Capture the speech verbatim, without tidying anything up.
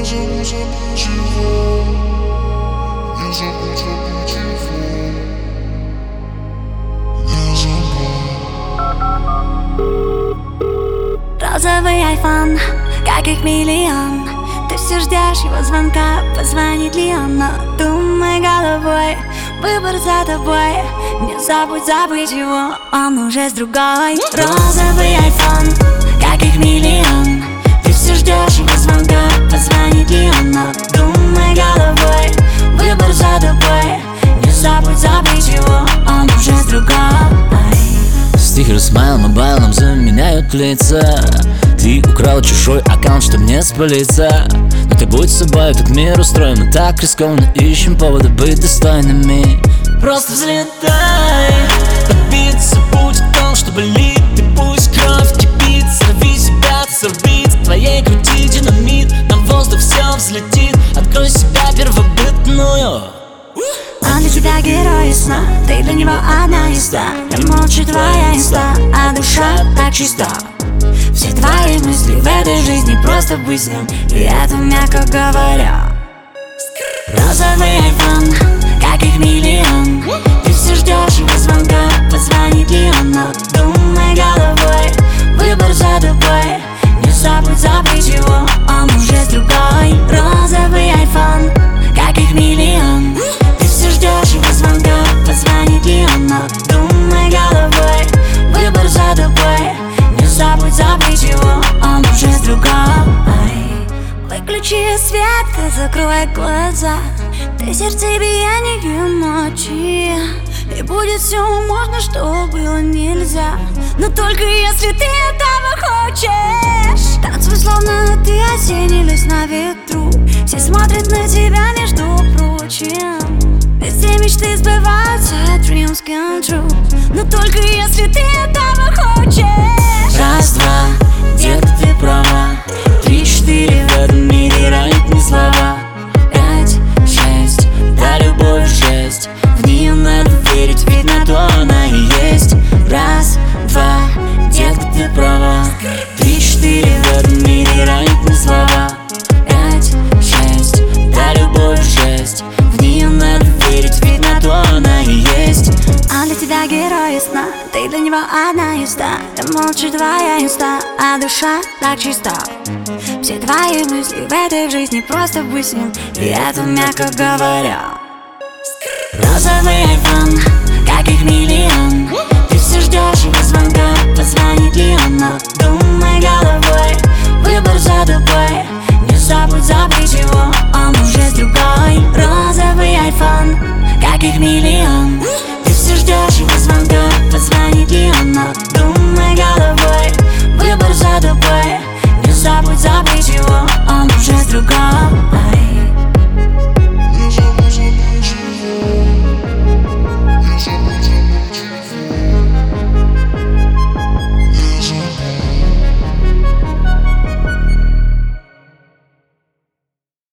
забудь, забудь его. Не забудь, забудь его. Не забудь. Розовый айфон, как их миллион. Ты все ждешь его звонка, позвонит ли он, но думай головой, выбор за тобой. Не забудь, забыть его, он уже с другой. Розовый айфон, как их миллион. Ты все ждешь его звонка, позвонит ли он, но думай головой, выбор за тобой. Не забудь, забыть его, он уже с другой. Стикер смайл мобайлом заменяют лица. Ты украл чужой аккаунт, чтобы не спалиться. Но ты будь собой, так мир устроен. Мы так рискованно ищем повода быть достойными. Просто взлетай, добиться путь в том, что болит. И пусть кровь кипит, сорви себя, ты сорвит. В твоей груди динамит, на воздух все взлетит. Открой себя первобытную. Он для тебя герой сна, ты для него одна езда. Я молча твоя инста, а душа так чиста. Все твои мысли в этой жизни просто быть с ним, и это мягко говоря. Розовый айфон, как их миллион. Ты все ждешь его звонка, позвонит ли он, но думай головой, выбор за тобой. Не забудь, забыть его, он уже с другой. Розовый айфон, как их миллион. Ты все ждешь его звонка, позвонит ли он, но думай головой, выбор за тобой. Не забудь, забыть его, он уже с другой. Выключи свет и закрой глаза. Ты сердцебиение ночи. И будет все можно, что было нельзя. Но только если ты этого хочешь. Танцуй, словно ты осенний лист на ветру. Все смотрят на тебя, между прочим. Ведь все мечты сбываются, dreams come true. Но только если ты этого хочешь. Раз, два, детка, ты права. Три, четыре, в этом мире ранят не слова. Пять, шесть, да, любовь жесть. В нее надо верить, ведь на то она и есть. Раз, два, детка, ты права. Три, четыре, в этом мире ранят не слова. Пять, шесть, да, любовь жесть. В нее надо верить, ведь на то она и есть. Он для тебя герой сна, ты для него одна езда. Я молча твоя инста, а душа так чиста. Все твои мысли в этой жизни просто быть с ним, и это мягко говоря. Розовый айфон, Как их миллион. Ты все ждешь его звонка, позвонит ли он, но думай головой, выбор за тобой. Не забудь, забыть его, он уже с другой. Розовый айфон, как их миллион.